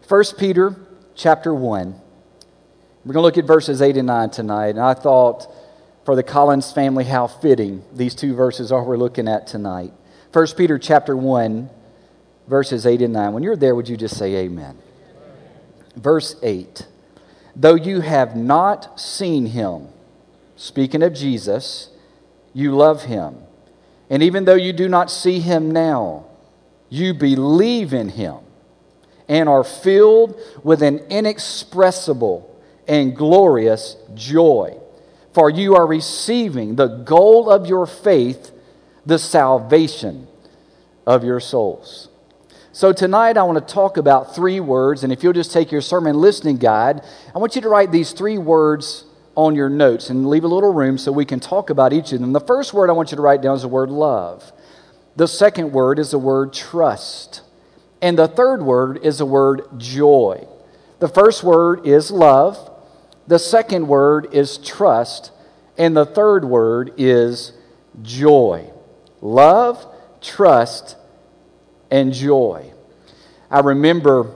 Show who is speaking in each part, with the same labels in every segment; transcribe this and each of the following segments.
Speaker 1: 1 Peter chapter 1. We're going to look at verses 8 and 9 tonight. And I thought for the Collins family how fitting these two verses are we're looking at tonight. 1 Peter chapter 1, verses 8 and 9. When you're there, would you just say amen? Verse 8. Though you have not seen him, speaking of Jesus, you love him. And even though you do not see him now, you believe in him and are filled with an inexpressible and glorious joy. For you are receiving the goal of your faith, the salvation of your souls. So tonight I want to talk about three words, and if you'll just take your sermon listening guide, I want you to write these three words on your notes and leave a little room so we can talk about each of them. The first word I want you to write down is the word love. The second word is the word trust. And the third word is the word joy. The first word is love. The second word is trust. And the third word is joy. Love, trust, and joy. I remember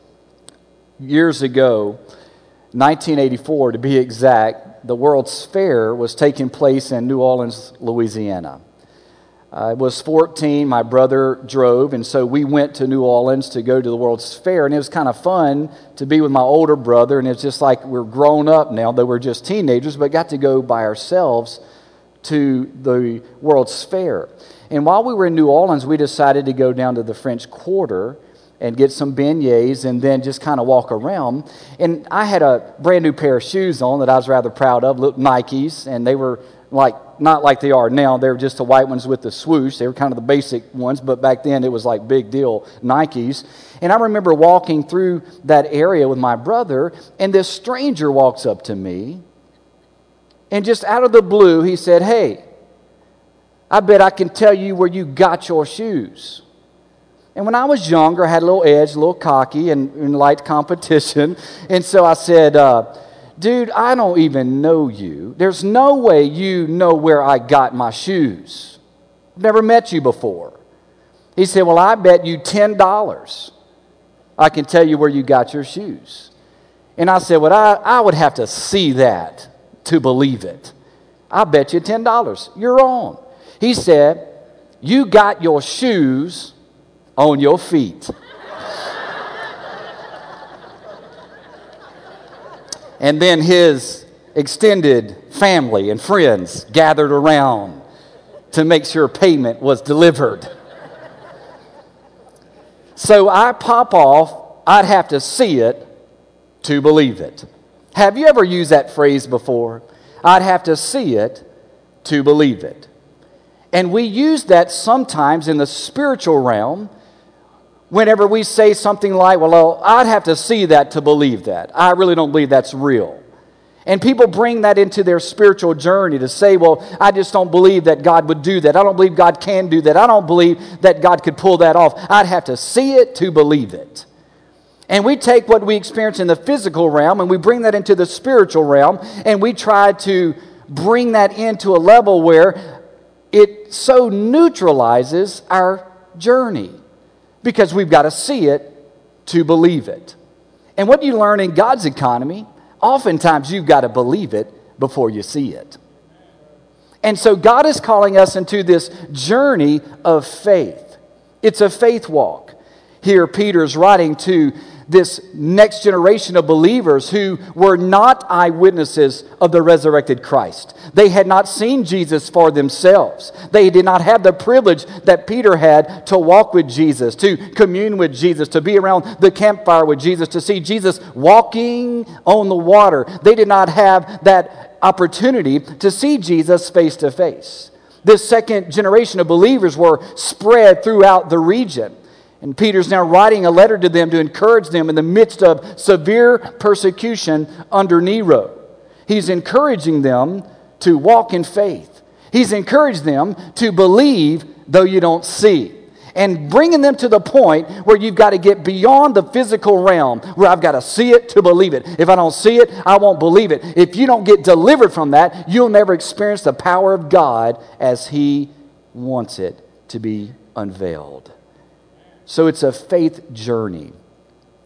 Speaker 1: years ago, 1984 to be exact, the World's Fair was taking place in New Orleans, Louisiana. I was 14, my brother drove, and so we went to New Orleans to go to the World's Fair, and it was kind of fun to be with my older brother, and it's just like we're grown up now, though we're just teenagers, but got to go by ourselves to the World's Fair. And while we were in New Orleans, we decided to go down to the French Quarter and get some beignets and then just kind of walk around. And I had a brand new pair of shoes on that I was rather proud of, Nikes, and they were not like they are now. They were just the white ones with the swoosh. They were kind of the basic ones, but back then it was like big deal Nikes. And I remember walking through that area with my brother, and this stranger walks up to me, and just out of the blue, he said, "Hey, I bet I can tell you where you got your shoes." And when I was younger, I had a little edge, a little cocky, and liked competition. And so I said, "Dude, I don't even know you. There's no way you know where I got my shoes. I've never met you before." He said, "Well, I bet you $10 I can tell you where you got your shoes." And I said, "Well, I would have to see that to believe it. I bet you $10. You're on." He said, "You got your shoes on your feet." And then his extended family and friends gathered around to make sure payment was delivered. So I pop off, "I'd have to see it to believe it." Have you ever used that phrase before? I'd have to see it to believe it. And we use that sometimes in the spiritual realm whenever we say something like, "Well, I'd have to see that to believe that. I really don't believe that's real." And people bring that into their spiritual journey to say, "Well, I just don't believe that God would do that. I don't believe God can do that. I don't believe that God could pull that off. I'd have to see it to believe it." And we take what we experience in the physical realm and we bring that into the spiritual realm, and we try to bring that into a level where it so neutralizes our journey, because we've got to see it to believe it. And what you learn in God's economy, oftentimes you've got to believe it before you see it. And so God is calling us into this journey of faith. It's a faith walk. Here Peter's writing to this next generation of believers who were not eyewitnesses of the resurrected Christ. They had not seen Jesus for themselves. They did not have the privilege that Peter had to walk with Jesus, to commune with Jesus, to be around the campfire with Jesus, to see Jesus walking on the water. They did not have that opportunity to see Jesus face to face. This second generation of believers were spread throughout the region. And Peter's now writing a letter to them to encourage them in the midst of severe persecution under Nero. He's encouraging them to walk in faith. He's encouraged them to believe though you don't see. And bringing them to the point where you've got to get beyond the physical realm, where I've got to see it to believe it. If I don't see it, I won't believe it. If you don't get delivered from that, you'll never experience the power of God as He wants it to be unveiled. So it's a faith journey.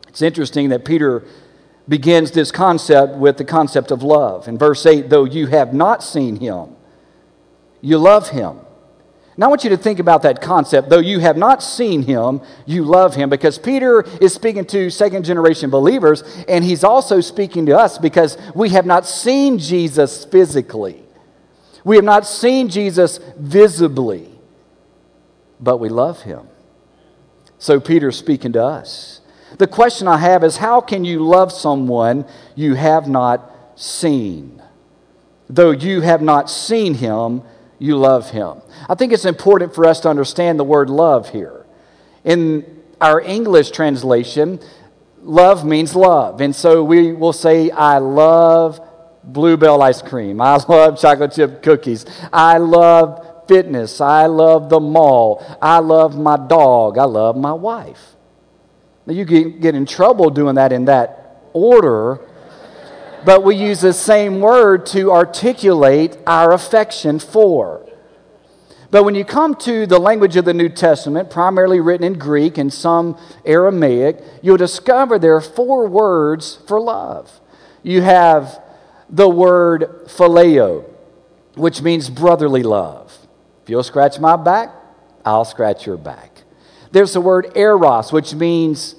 Speaker 1: It's interesting that Peter begins this concept with the concept of love. In verse 8, though you have not seen him, you love him. Now I want you to think about that concept. Though you have not seen him, you love him. Because Peter is speaking to second-generation believers, and he's also speaking to us because we have not seen Jesus physically. We have not seen Jesus visibly, but we love him. So Peter's speaking to us. The question I have is, how can you love someone you have not seen? Though you have not seen him, you love him. I think it's important for us to understand the word love here. In our English translation, love means love. And so we will say, I love Bluebell ice cream. I love chocolate chip cookies. I love fitness. I love the mall. I love my dog. I love my wife. Now you get in trouble doing that in that order, but we use the same word to articulate our affection for. But when you come to the language of the New Testament, primarily written in Greek and some Aramaic, you'll discover there are 4 words for love. You have the word phileo, which means brotherly love. If you'll scratch my back, I'll scratch your back. There's the word eros, which means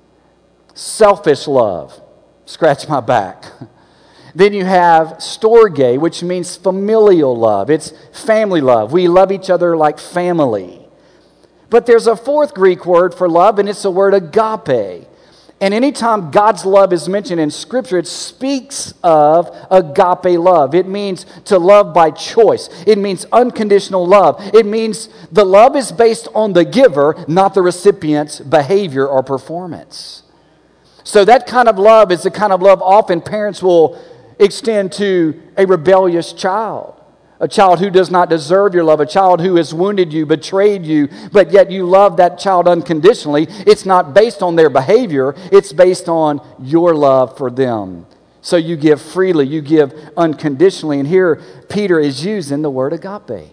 Speaker 1: selfish love. Scratch my back. Then you have storge, which means familial love. It's family love. We love each other like family. But there's a 4th Greek word for love, and it's the word agape. And anytime God's love is mentioned in Scripture, it speaks of agape love. It means to love by choice. It means unconditional love. It means the love is based on the giver, not the recipient's behavior or performance. So that kind of love is the kind of love often parents will extend to a rebellious child. A child who does not deserve your love, a child who has wounded you, betrayed you, but yet you love that child unconditionally. It's not based on their behavior, it's based on your love for them. So you give freely, you give unconditionally. And here Peter is using the word agape.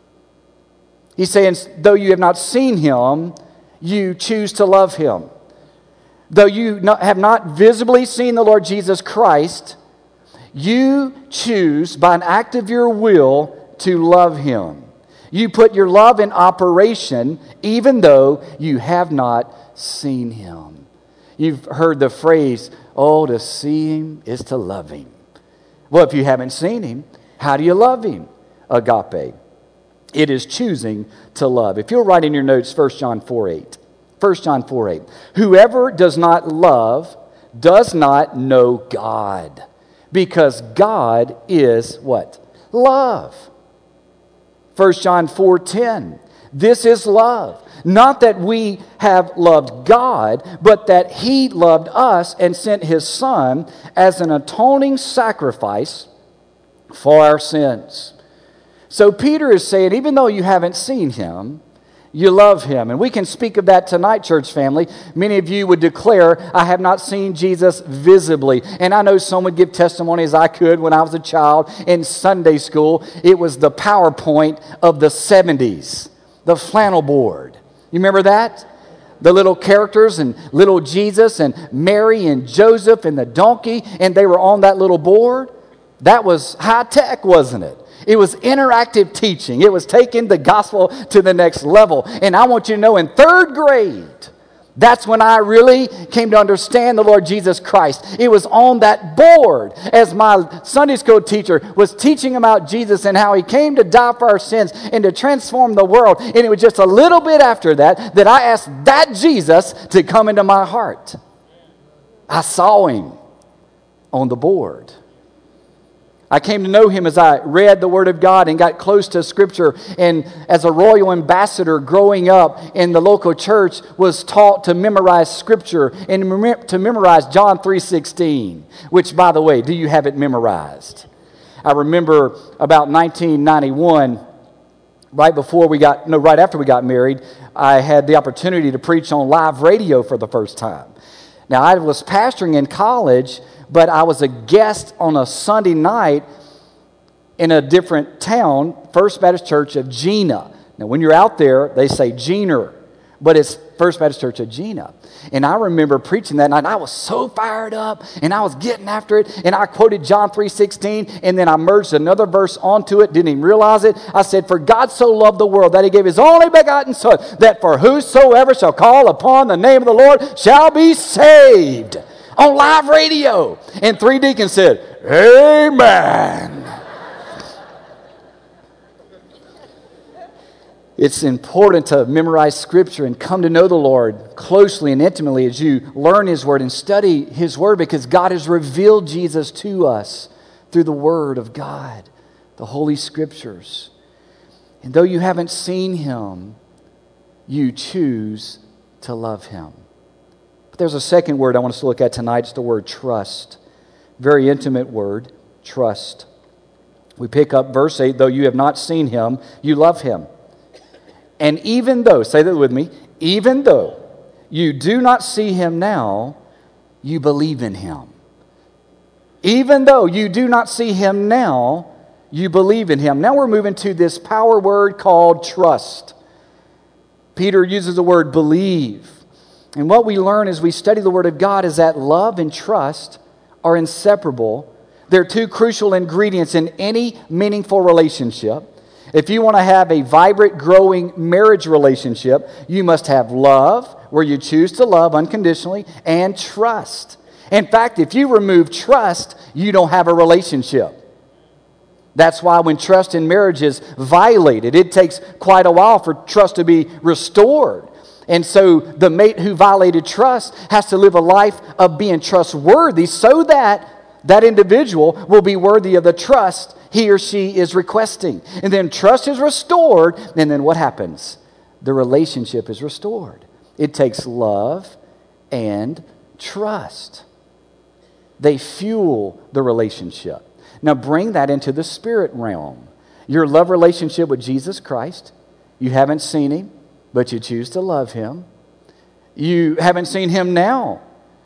Speaker 1: He's saying, though you have not seen him, you choose to love him. Though you have not visibly seen the Lord Jesus Christ, you choose by an act of your will to love him. You put your love in operation even though you have not seen him. You've heard the phrase, oh, to see him is to love him. Well, if you haven't seen him, how do you love him? Agape. It is choosing to love. If you'll write in your notes 1 John 4:8. 1 John 4:8. Whoever does not love does not know God, because God is what? Love. 1 John 4:10. This is love. Not that we have loved God, but that he loved us and sent his Son as an atoning sacrifice for our sins. So Peter is saying, even though you haven't seen him, you love him. And we can speak of that tonight, church family. Many of you would declare, I have not seen Jesus visibly. And I know some would give testimony, as I could when I was a child in Sunday school. It was the PowerPoint of the 70s, the flannel board. You remember that? The little characters and little Jesus and Mary and Joseph and the donkey, and they were on that little board. That was high tech, wasn't it? It was interactive teaching. It was taking the gospel to the next level. And I want you to know, in 3rd grade, that's when I really came to understand the Lord Jesus Christ. It was on that board as my Sunday school teacher was teaching about Jesus and how he came to die for our sins and to transform the world. And it was just a little bit after that that I asked that Jesus to come into my heart. I saw him on the board. I came to know him as I read the Word of God and got close to Scripture, and as a royal ambassador growing up in the local church was taught to memorize Scripture and to memorize John 3:16, which, by the way, do you have it memorized? I remember about 1991, right after we got married, I had the opportunity to preach on live radio for the first time. Now, I was pastoring in college, but I was a guest on a Sunday night in a different town, First Baptist Church of Jena. Now, when you're out there, they say Jener, but it's First Baptist Church of Gina. And I remember preaching that night. I was so fired up, and I was getting after it. And I quoted John 3:16, and then I merged another verse onto it. Didn't even realize it. I said, "For God so loved the world that he gave his only begotten Son, that for whosoever shall call upon the name of the Lord shall be saved." On live radio. And 3 deacons said, "Amen." It's important to memorize Scripture and come to know the Lord closely and intimately as you learn His Word and study His Word, because God has revealed Jesus to us through the Word of God, the Holy Scriptures. And though you haven't seen Him, you choose to love Him. But there's a second word I want us to look at tonight. It's the word trust. Very intimate word, trust. We pick up verse 8, though you have not seen Him, you love Him. And even though, say that with me, even though you do not see Him now, you believe in Him. Even though you do not see Him now, you believe in Him. Now we're moving to this power word called trust. Peter uses the word believe. And what we learn as we study the Word of God is that love and trust are inseparable. They're two crucial ingredients in any meaningful relationship. If you want to have a vibrant, growing marriage relationship, you must have love, where you choose to love unconditionally, and trust. In fact, if you remove trust, you don't have a relationship. That's why when trust in marriage is violated, it takes quite a while for trust to be restored. And so the mate who violated trust has to live a life of being trustworthy so that that individual will be worthy of the trust he or she is requesting. And then trust is restored, and then what happens? The relationship is restored. It takes love and trust. They fuel the relationship. Now bring that into the spirit realm. Your love relationship with Jesus Christ, you haven't seen Him, but you choose to love Him. You haven't seen Him now,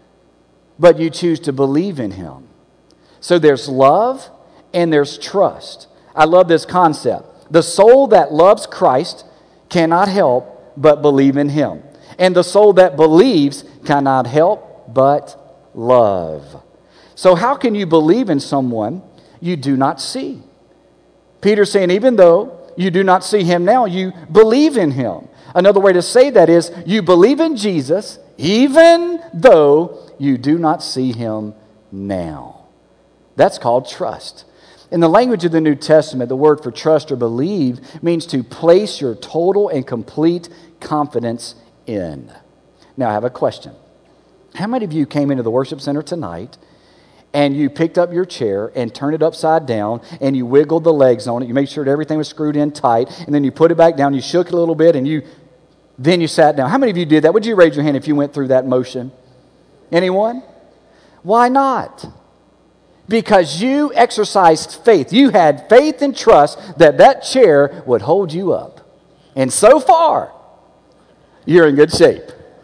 Speaker 1: but you choose to believe in Him. So there's love and there's trust. I love this concept. The soul that loves Christ cannot help but believe in Him. And the soul that believes cannot help but love. So how can you believe in someone you do not see? Peter's saying, even though you do not see Him now, you believe in Him. Another way to say that is, you believe in Jesus even though you do not see Him now. That's called trust. In the language of the New Testament, the word for trust or believe means to place your total and complete confidence in. Now, I have a question. How many of you came into the worship center tonight and you picked up your chair and turned it upside down and you wiggled the legs on it, you made sure that everything was screwed in tight, and then you put it back down, you shook it a little bit, and then you sat down? How many of you did that? Would you raise your hand if you went through that motion? Anyone? Why not? Because you exercised faith. You had faith and trust that that chair would hold you up. And so far, you're in good shape.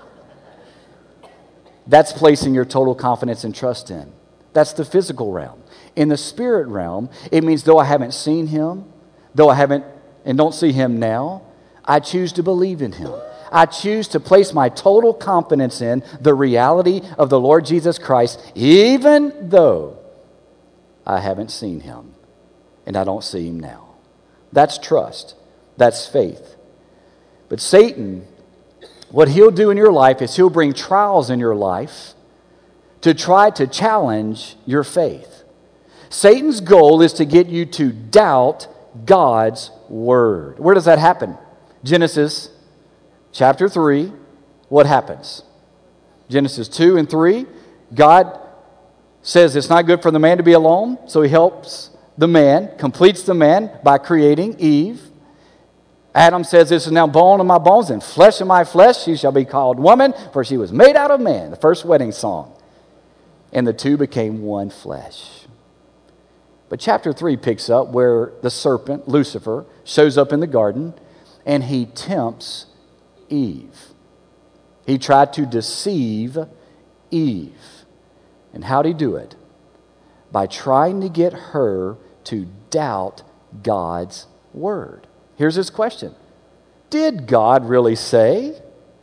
Speaker 1: That's placing your total confidence and trust in. That's the physical realm. In the spirit realm, it means though I haven't seen Him, though I haven't and don't see Him now, I choose to believe in Him. I choose to place my total confidence in the reality of the Lord Jesus Christ, even though I haven't seen Him and I don't see Him now. That's trust. That's faith. But Satan, what he'll do in your life is he'll bring trials in your life to try to challenge your faith. Satan's goal is to get you to doubt God's Word. Where does that happen? Genesis chapter 3. What happens? Genesis 2 and 3. God says it's not good for the man to be alone, so He helps the man, completes the man by creating Eve. Adam says, this is now bone of my bones and flesh of my flesh. She shall be called woman, for she was made out of man. The first wedding song. And the two became one flesh. But chapter 3 picks up where the serpent, Lucifer, shows up in the garden and he tempts Eve. He tried to deceive Eve. And how'd he do it? By trying to get her to doubt God's Word. Here's his question. Did God really say?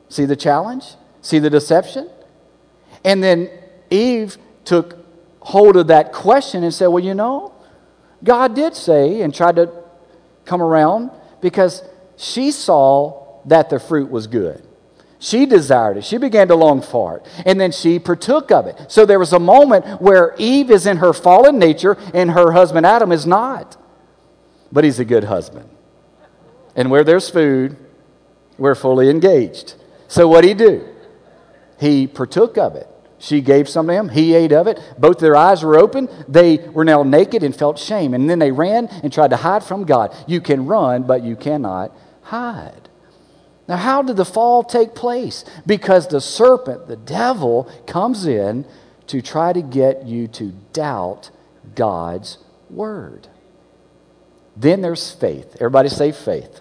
Speaker 1: See the challenge? See the deception? And then Eve took hold of that question and said, well, you know, God did say, and tried to come around, because she saw that the fruit was good. She desired it. She began to long for it. And then she partook of it. So there was a moment where Eve is in her fallen nature and her husband Adam is not. But he's a good husband. And where there's food, we're fully engaged. So what'd he do? He partook of it. She gave some to him. He ate of it. Both their eyes were open. They were now naked and felt shame. And then they ran and tried to hide from God. You can run, but you cannot hide. Now, how did the fall take place? Because the serpent, the devil, comes in to try to get you to doubt God's word. Then there's faith. Everybody say faith.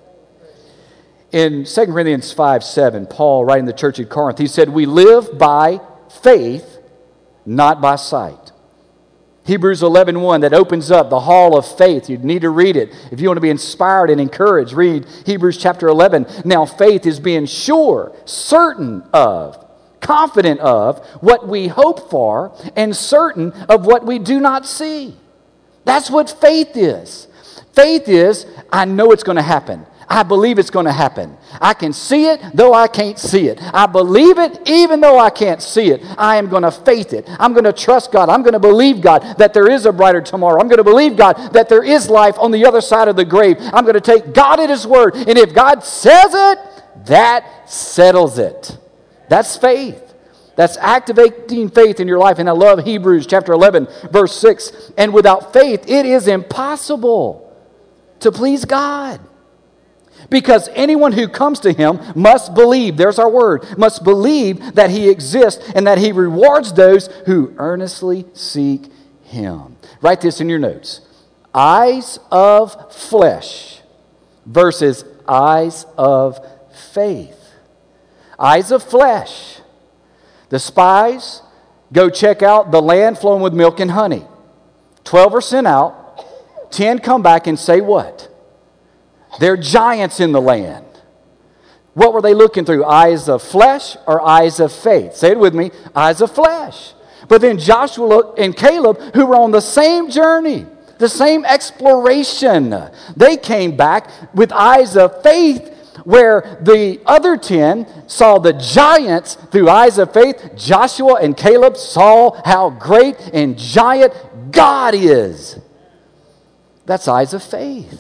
Speaker 1: In 2 Corinthians 5:7, Paul, writing to the church at Corinth, he said, we live by faith, not by sight. Hebrews 11:1, that opens up the hall of faith. You need to read it. If you want to be inspired and encouraged, read Hebrews chapter 11. Now faith is being sure, certain of, confident of what we hope for, and certain of what we do not see. That's what faith is. Faith is, I know it's going to happen. I believe it's going to happen. I can see it, though I can't see it. I believe it, even though I can't see it. I am going to faith it. I'm going to trust God. I'm going to believe God that there is a brighter tomorrow. I'm going to believe God that there is life on the other side of the grave. I'm going to take God at His word. And if God says it, that settles it. That's faith. That's activating faith in your life. And I love Hebrews chapter 11, verse 6. And without faith, it is impossible to please God. Because anyone who comes to Him must believe, there's our word, must believe that He exists and that He rewards those who earnestly seek Him. Write this in your notes. Eyes of flesh versus eyes of faith. Eyes of flesh. The spies go check out the land flowing with milk and honey. 12 are sent out. 10 come back and say what? They're giants in the land. What were they looking through? Eyes of flesh or eyes of faith? Say it with me. Eyes of flesh. But then Joshua and Caleb, who were on the same journey, the same exploration, they came back with eyes of faith, where the other 10 saw the giants through eyes of faith. Joshua and Caleb saw how great and giant God is. That's eyes of faith.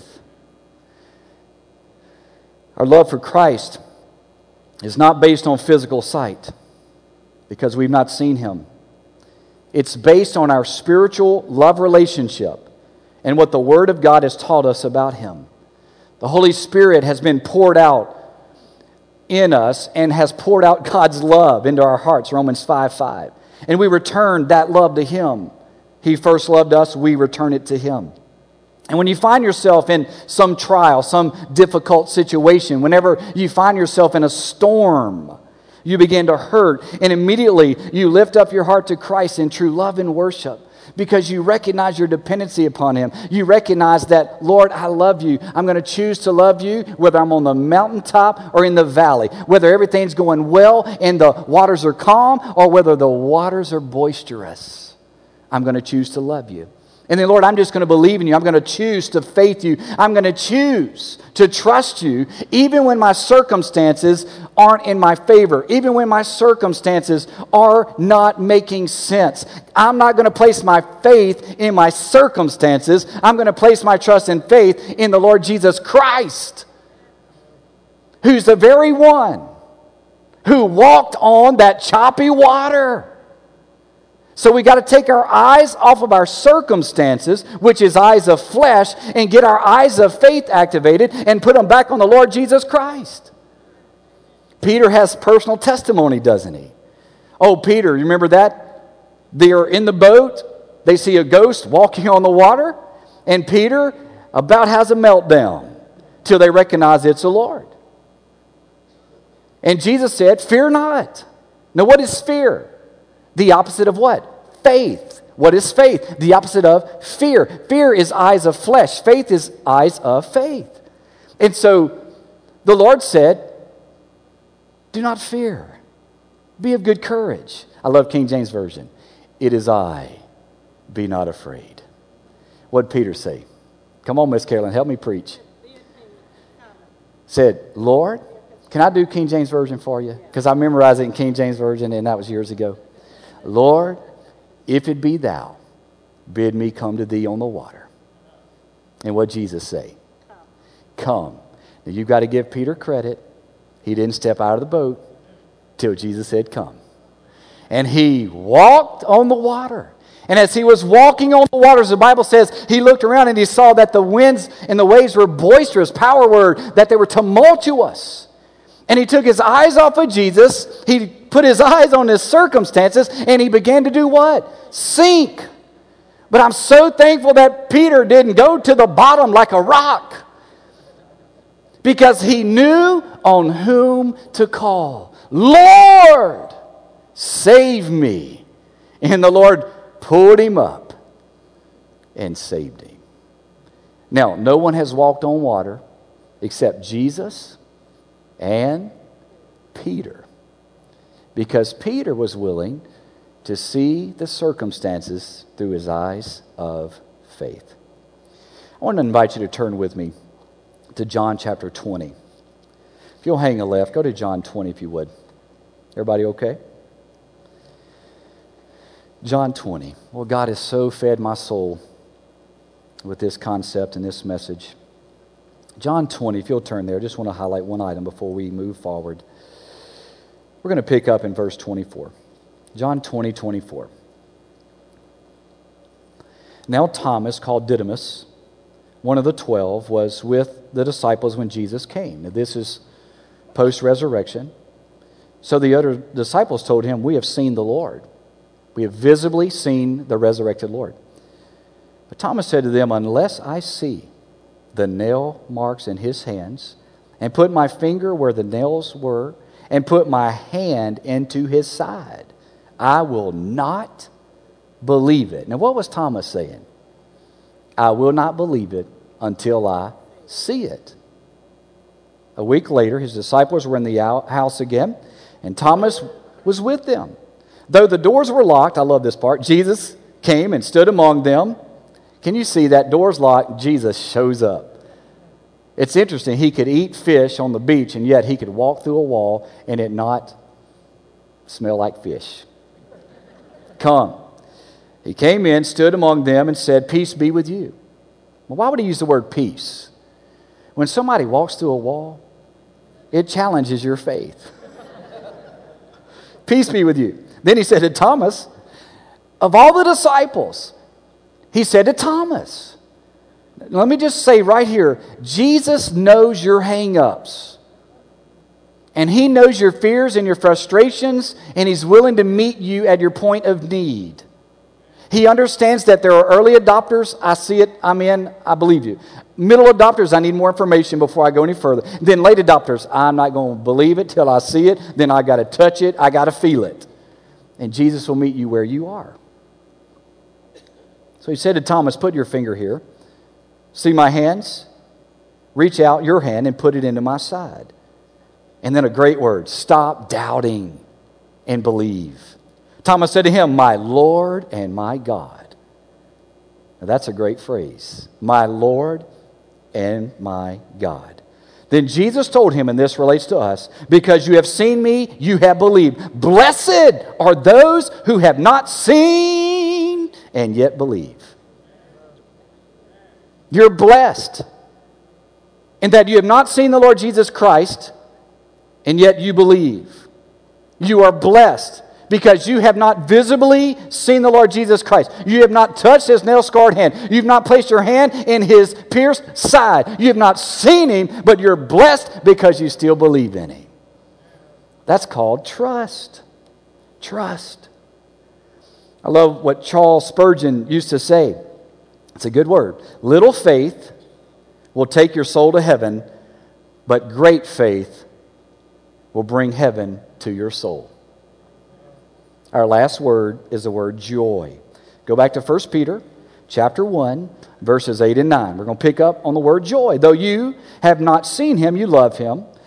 Speaker 1: Our love for Christ is not based on physical sight, because we've not seen Him. It's based on our spiritual love relationship and what the Word of God has taught us about Him. The Holy Spirit has been poured out in us and has poured out God's love into our hearts, Romans 5:5. And we return that love to Him. He first loved us, we return it to Him. And when you find yourself in some trial, some difficult situation, whenever you find yourself in a storm, you begin to hurt, and immediately you lift up your heart to Christ in true love and worship, because you recognize your dependency upon Him. You recognize that, Lord, I love You. I'm going to choose to love You whether I'm on the mountaintop or in the valley, whether everything's going well and the waters are calm or whether the waters are boisterous. I'm going to choose to love You. And then, Lord, I'm just going to believe in You. I'm going to choose to faith You. I'm going to choose to trust You even when my circumstances aren't in my favor, even when my circumstances are not making sense. I'm not going to place my faith in my circumstances. I'm going to place my trust and faith in the Lord Jesus Christ, who's the very one who walked on that choppy water. So we got to take our eyes off of our circumstances, which is eyes of flesh, and get our eyes of faith activated and put them back on the Lord Jesus Christ. Peter has personal testimony, doesn't he? Oh, Peter, you remember that? They are in the boat. They see a ghost walking on the water. And Peter about has a meltdown till they recognize it's the Lord. And Jesus said, fear not. Now, what is fear? The opposite of what? Faith. What is faith? The opposite of fear. Fear is eyes of flesh. Faith is eyes of faith. And so the Lord said, Do not fear. Be of good courage. I love King James Version. It is I. Be not afraid. What did Peter say? Come on, Miss Carolyn, help me preach. Said, Lord, can I do King James Version for you? Because I memorized it in King James Version, and that was years ago. Lord, if it be thou, bid me come to thee on the water. And what Jesus say? Come. Now you've got to give Peter credit. He didn't step out of the boat till Jesus said come. And he walked on the water. And as he was walking on the waters, the Bible says he looked around and he saw that the winds and the waves were boisterous, power word, that they were tumultuous. And he took his eyes off of Jesus. He put his eyes on his circumstances, and he began to do what? Sink. But I'm so thankful that Peter didn't go to the bottom like a rock, because he knew on whom to call. Lord, save me. And the Lord pulled him up and saved him. Now, no one has walked on water except Jesus and Peter, because Peter was willing to see the circumstances through his eyes of faith. I want to invite you to turn with me to John chapter 20. If you'll hang a left, go to John 20 if you would. Everybody okay? John 20. Well, God has so fed my soul with this concept and this message. John 20, if you'll turn there, I just want to highlight one item before we move forward. We're going to pick up in verse 24. John 20, 24. Now Thomas, called Didymus, one of the 12, was with the disciples when Jesus came. Now, this is post-resurrection. So the other disciples told him, we have seen the Lord. We have visibly seen the resurrected Lord. But Thomas said to them, unless I see the nail marks in his hands, and put my finger where the nails were, and put my hand into his side, I will not believe it. Now, what was Thomas saying? I will not believe it until I see it. A week later, his disciples were in the house again, and Thomas was with them. Though the doors were locked, I love this part, Jesus came and stood among them. Can you see that? Doors locked, Jesus shows up. It's interesting. He could eat fish on the beach, and yet he could walk through a wall and it not smell like fish. Come. He came in, stood among them, and said, peace be with you. Well, why would he use the word peace? When somebody walks through a wall, it challenges your faith. Peace be with you. Then he said to Thomas, of all the disciples, he said to Thomas, let me just say right here, Jesus knows your hang-ups. And he knows your fears and your frustrations, and he's willing to meet you at your point of need. He understands that there are early adopters. I see it. I'm in. I believe you. Middle adopters, I need more information before I go any further. Then late adopters, I'm not going to believe it till I see it. Then I got to touch it. I got to feel it. And Jesus will meet you where you are. So he said to Thomas, put your finger here. See my hands? Reach out your hand and put it into my side. And then a great word, stop doubting and believe. Thomas said to him, my Lord and my God. Now that's a great phrase. My Lord and my God. Then Jesus told him, and this relates to us, because you have seen me, you have believed. Blessed are those who have not seen and yet believe. You're blessed in that you have not seen the Lord Jesus Christ, and yet you believe. You are blessed because you have not visibly seen the Lord Jesus Christ. You have not touched his nail-scarred hand. You've not placed your hand in his pierced side. You have not seen him, but you're blessed because you still believe in him. That's called trust. Trust. I love what Charles Spurgeon used to say. It's a good word. Little faith will take your soul to heaven, but great faith will bring heaven to your soul. Our last word is the word joy. Go back to 1 Peter chapter 1, verses 8 and 9. We're going to pick up on the word joy. Though you have not seen him, you love him.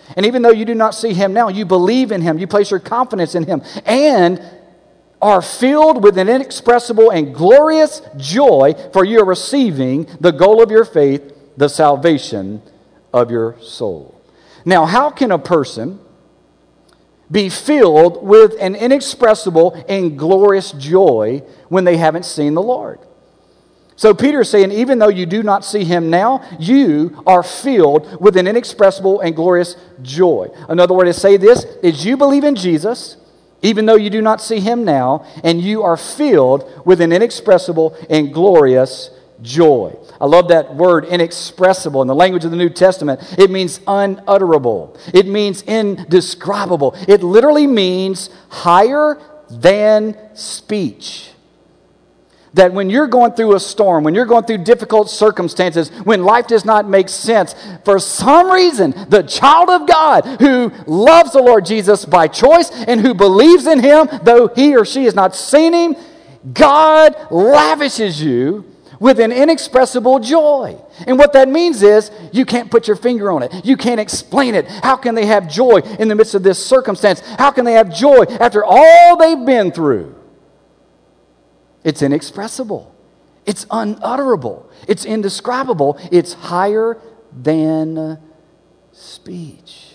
Speaker 1: And even though you do not see him now, you believe in him. You place your confidence in him. And are filled with an inexpressible and glorious joy, for you are receiving the goal of your faith, the salvation of your soul. Now, how can a person be filled with an inexpressible and glorious joy when they haven't seen the Lord? So Peter is saying, even though you do not see him now, you are filled with an inexpressible and glorious joy. Another way to say this is you believe in Jesus, even though you do not see him now, and you are filled with an inexpressible and glorious joy. I love that word, inexpressible. In the language of the New Testament, it means unutterable. It means indescribable. It literally means higher than speech. That when you're going through a storm, when you're going through difficult circumstances, when life does not make sense, for some reason, the child of God who loves the Lord Jesus by choice and who believes in him, though he or she has not seen him, God lavishes you with an inexpressible joy. And what that means is you can't put your finger on it. You can't explain it. How can they have joy in the midst of this circumstance? How can they have joy after all they've been through? It's inexpressible. It's unutterable. It's indescribable. It's higher than speech.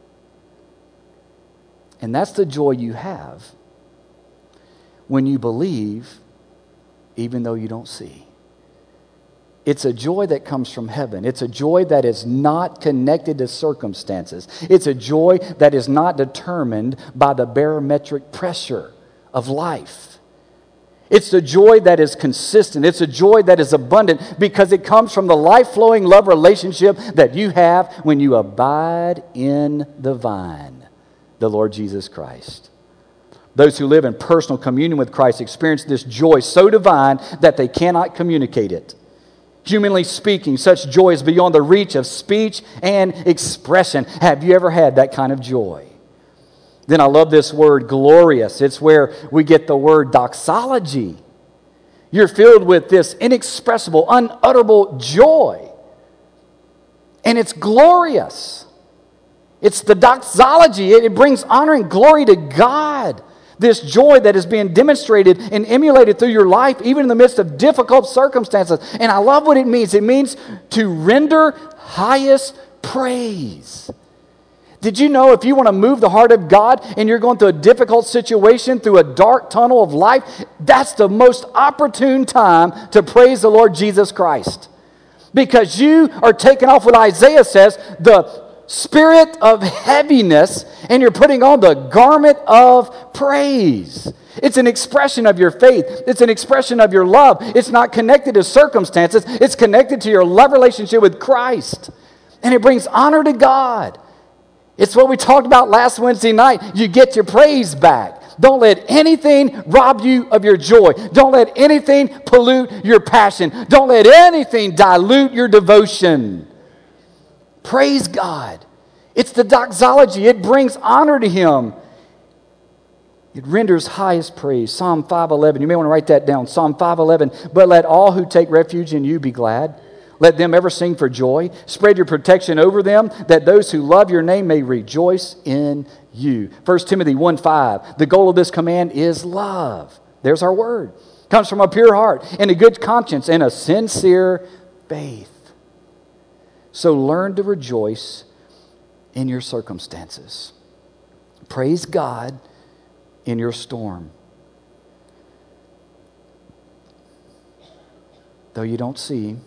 Speaker 1: And that's the joy you have when you believe even though you don't see. It's a joy that comes from heaven. It's a joy that is not connected to circumstances. It's a joy that is not determined by the barometric pressure of life. It's the joy that is consistent. It's a joy that is abundant because it comes from the life-flowing love relationship that you have when you abide in the vine, the Lord Jesus Christ. Those who live in personal communion with Christ experience this joy so divine that they cannot communicate it. Humanly speaking, such joy is beyond the reach of speech and expression. Have you ever had that kind of joy? Then I love this word, glorious. It's where we get the word doxology. You're filled with this inexpressible, unutterable joy. And it's glorious. It's the doxology. It brings honor and glory to God. This joy that is being demonstrated and emulated through your life, even in the midst of difficult circumstances. And I love what it means. It means to render highest praise. Did you know if you want to move the heart of God and you're going through a difficult situation, through a dark tunnel of life, that's the most opportune time to praise the Lord Jesus Christ. Because you are taking off what Isaiah says, the spirit of heaviness, and you're putting on the garment of praise. It's an expression of your faith. It's an expression of your love. It's not connected to circumstances. It's connected to your love relationship with Christ. And it brings honor to God. It's what we talked about last Wednesday night. You get your praise back. Don't let anything rob you of your joy. Don't let anything pollute your passion. Don't let anything dilute your devotion. Praise God. It's the doxology. It brings honor to Him. It renders highest praise. Psalm 5:11. You may want to write that down. Psalm 5:11. But let all who take refuge in you be glad. Let them ever sing for joy. Spread your protection over them, that those who love your name may rejoice in you. 1 Timothy 1:5. The goal of this command is love. There's our word. Comes from a pure heart and a good conscience and a sincere faith. So learn to rejoice in your circumstances. Praise God in your storm. Though you don't see Him,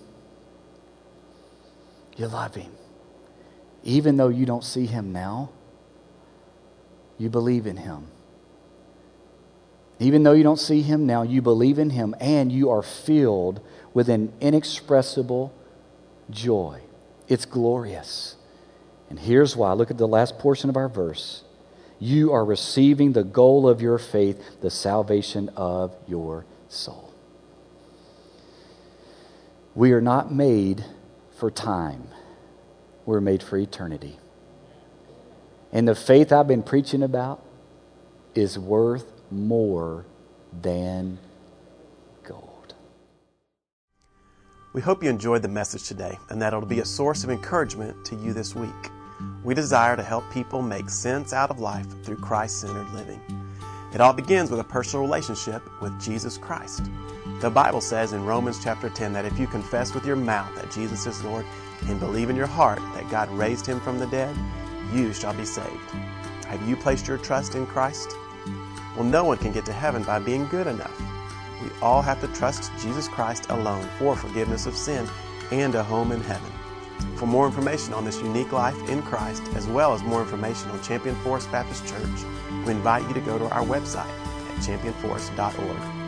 Speaker 1: you love Him. Even though you don't see Him now, you believe in Him. Even though you don't see Him now, you believe in Him, and you are filled with an inexpressible joy. It's glorious. And here's why. Look at the last portion of our verse. You are receiving the goal of your faith, the salvation of your soul. We are not made for time. We're made for eternity. And the faith I've been preaching about is worth more than gold.
Speaker 2: We hope you enjoyed the message today and that it'll be a source of encouragement to you this week. We desire to help people make sense out of life through Christ-centered living. It all begins with a personal relationship with Jesus Christ. The Bible says in Romans chapter 10 that if you confess with your mouth that Jesus is Lord and believe in your heart that God raised him from the dead, you shall be saved. Have you placed your trust in Christ? Well, no one can get to heaven by being good enough. We all have to trust Jesus Christ alone for forgiveness of sin and a home in heaven. For more information on this unique life in Christ, as well as more information on Champion Forest Baptist Church, we invite you to go to our website at championforest.org.